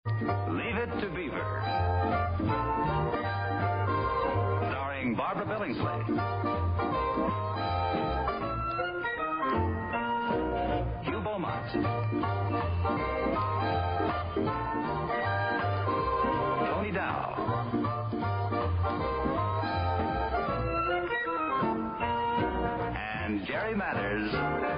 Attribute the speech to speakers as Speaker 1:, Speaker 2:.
Speaker 1: Leave It to Beaver. Starring Barbara Billingsley. Hugh Beaumont. Tony Dow. And Jerry Mathers